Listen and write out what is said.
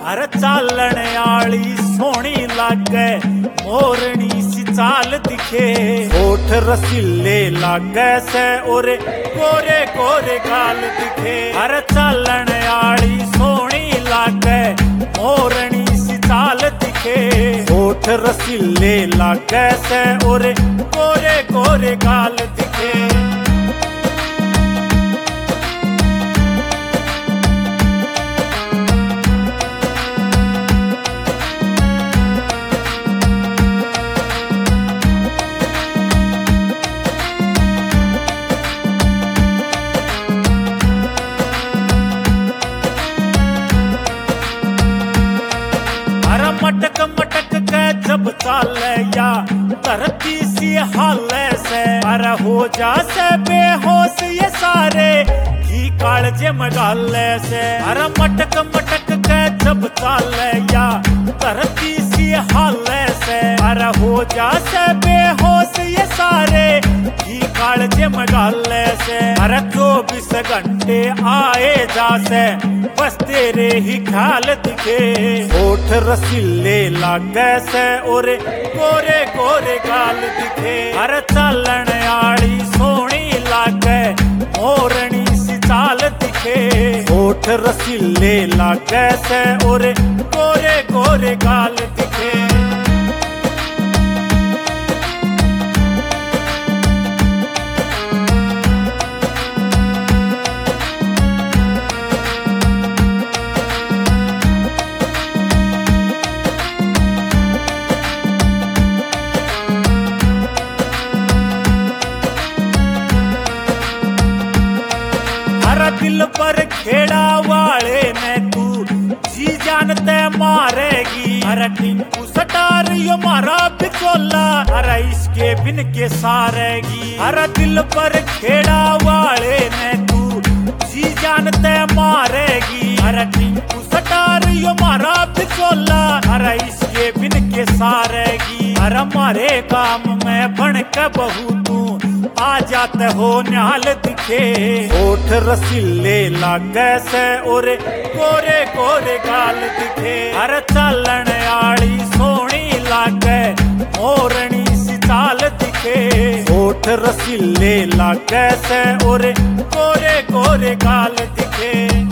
अरे चालण आली सोहनी लागे मोरनी सी चाल दिखे। होठ रसीले लागे से ओरे कोरे कोरे गाल दिखे। अरे चालण आली सोहनी लागे मोरनी सी चाल दिखे। होठ रसीले लागे से ओरे कोरे कोरे गाल दिखे। मटक मटक के जब चाले या धरती सी हाले से। अरे हो जा से बेहोश ये सारे घी कालजे मगाले से। अरे मटक मटक के जब चाले या धरती सी हाले से। अरे हो जा से बेहोश ये सारे घी कालजे मगाले से। अरे 24 घंटे आए जा से बस तेरे ही ख्याल दिखे। होठ रसीले लागे से ओरे कोरे कोरे गाल दिखे। अरे चालण आली सोहनी लागे मोरनी सी चाल दिखे। होठ रसीले लागे से ओरे कोरे कोरे गाल दिखे। दिल पर खेड़ा वाले ने तू जी जानते मारेगी। अरे टिंकू सटार यो मारा बिचोला। अरे इसके बिन के सारेगी। अरे दिल पर खेड़ा वाले ने तू जी जानते मारेगी। अरे टिंकू सटार यो मारा बिचोला। अरे इसके बिन के सारेगी। अरे मारे काम में बन के बहू तू आ जाते हो न्याल दिखे। होठ रसीले लागे से ओरे कोरे कोरे गाल दिखे। अरे चालण आली सोहनी लागे मोरनी सी चाल दिखे। होठ रसीले लागे से ओरे कोरे कोरे गाल दिखे।